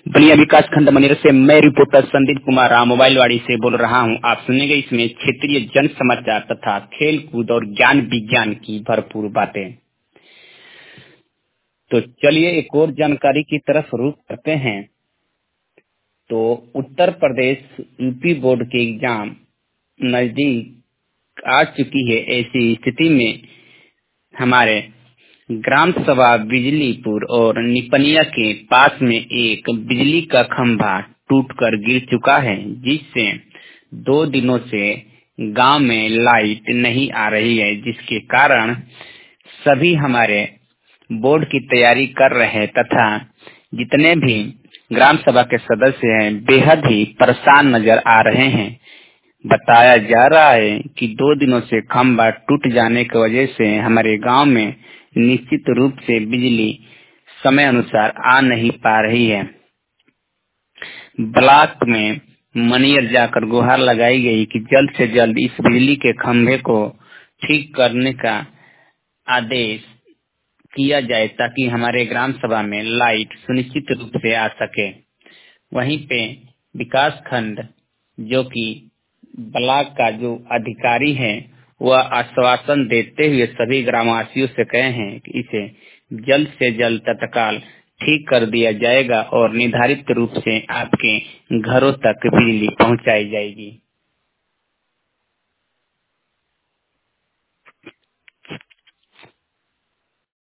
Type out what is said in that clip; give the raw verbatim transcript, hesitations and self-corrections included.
बलिया विकास खंड मनेर से मैं रिपोर्टर संदीप कुमार राम मोबाइलवाड़ी से बोल रहा हूं। आप सुनेंगे इसमें क्षेत्रीय जन समाचार तथा खेल कूद और ज्ञान विज्ञान की भरपूर बातें। तो चलिए एक और जानकारी की तरफ रुख करते हैं। तो उत्तर प्रदेश यूपी बोर्ड के एग्जाम नजदीक आ चुकी है। ऐसी स्थिति में हमारे ग्राम सभा बिजलीपुर और निपनिया के पास में एक बिजली का खंभा टूटकर गिर चुका है, जिससे दो दिनों से गांव में लाइट नहीं आ रही है, जिसके कारण सभी हमारे बोर्ड की तैयारी कर रहे हैं तथा जितने भी ग्राम सभा के सदस्य हैं बेहद ही परेशान नजर आ रहे हैं। बताया जा रहा है कि दो दिनों से खंभा टूट जाने की वजह से हमारे गांव में निश्चित रूप से बिजली समय अनुसार आ नहीं पा रही है। ब्लॉक में मनियर जाकर गुहार लगाई गई कि जल्द से जल्द इस बिजली के खंभे को ठीक करने का आदेश किया जाए ताकि हमारे ग्राम सभा में लाइट सुनिश्चित रूप से आ सके। वहीं पे विकास खंड जो कि ब्लॉक का जो अधिकारी है वह आश्वासन देते हुए सभी ग्रामवासियों से कहे हैं कि इसे जल्द से जल्द तत्काल ठीक कर दिया जाएगा और निर्धारित रूप से आपके घरों तक बिजली पहुंचाई जाएगी।